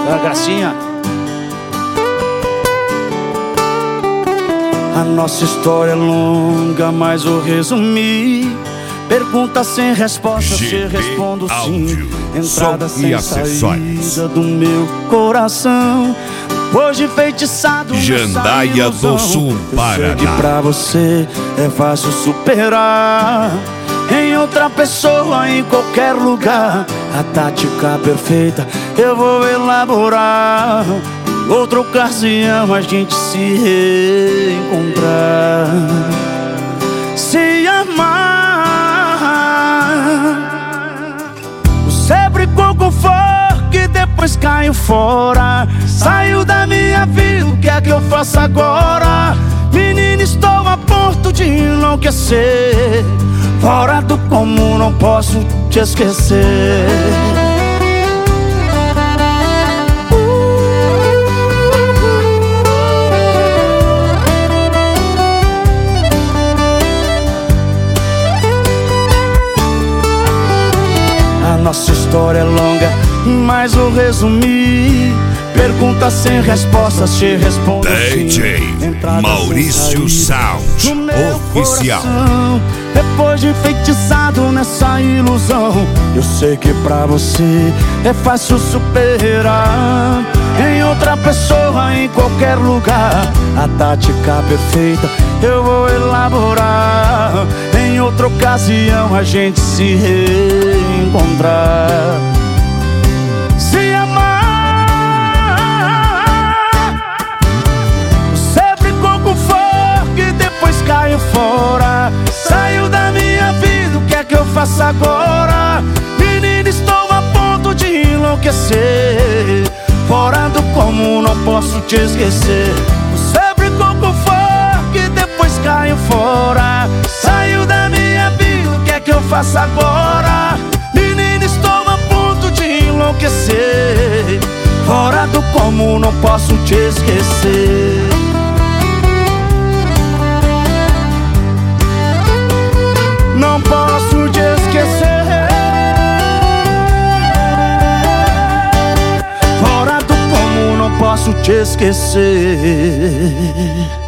A Gracinha. A nossa história é longa, mas eu resumi. Pergunta sem resposta, se respondo sim. Entrada sem saída do meu coração. Hoje enfeitiçado Jandaia do Sul, Paraná. Eu sei que pra você é fácil superar. Em outra pessoa, em qualquer lugar, a tática perfeita eu vou elaborar. Outra ocasião a gente se reencontrar. Se amar. Você brigou com fogo e depois caiu fora. Saiu da minha vida, o que é que eu faço agora? Menina, estou a ponto de enlouquecer. Fora do comum, não posso te esquecer. A nossa história é longa, mas eu resumi. Pergunta sem resposta, se respondo DJ Maurício Sound Oficial. Coração, depois de enfeitiçado nessa ilusão, eu sei que pra você é fácil superar. Em outra pessoa, em qualquer lugar, a tática perfeita eu vou elaborar. Em outra ocasião a gente se reencontrar. Se amar. Você brigou com fogo e depois caiu fora. Saiu da minha vida, o que é que eu faço agora? Menina, estou a ponto de enlouquecer. Fora do comum, não posso te esquecer. Você brigou com fogo e depois caiu fora. Saiu da minha vida, o que é que eu faço agora? Menina, estou a ponto de enlouquecer. Fora do comum, não posso te esquecer. Não posso te esquecer. Fora do comum, não posso te esquecer.